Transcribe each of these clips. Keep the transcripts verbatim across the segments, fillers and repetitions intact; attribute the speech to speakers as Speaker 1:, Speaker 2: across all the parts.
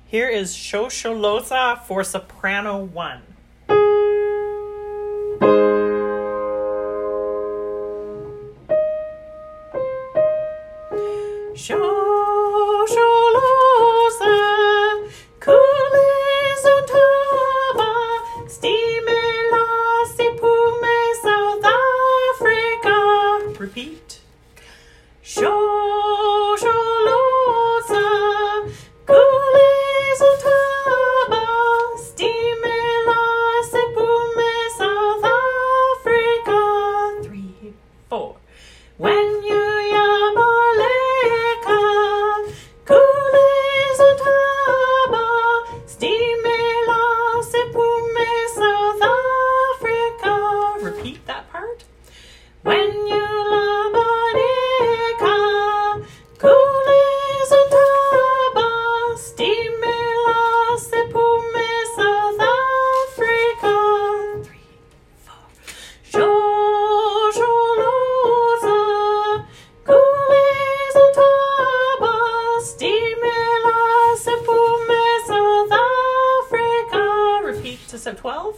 Speaker 1: Here is Shosholoza for soprano one. Shosholoza, coules ontaba, stimela sipume South Africa. Repeat. Shosholoza, coules ontaba, stimela sipume South Africa. Three, four. When you yabaleka, coules ontaba, stimela sipume South Africa. Repeat that part. When you labaleka, coules ontaba, stimela sipume South Africa. Three, four. Shosholoza, coules ontaba, stimela sipume South Africa. Repeat to step twelve.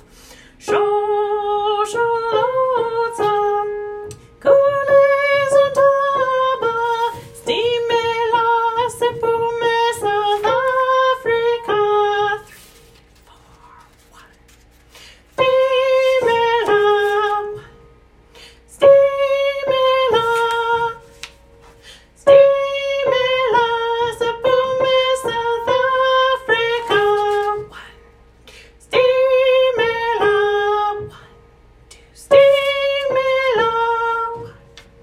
Speaker 1: Shosholoza, coules ontaba, stimela sipume South Africa. Three, four, one. Stimela, stimela, stimela sipume South Africa. One. Stimela, one, two. Stimela, one.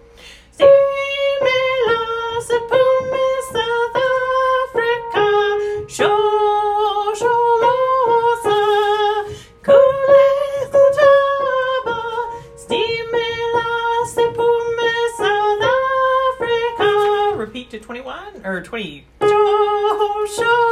Speaker 1: Stimela sipume South Africa. Shosholoza, coules ontaba, stimela sipume South Africa. Repeat to twenty-one or twenty. Shosholoza.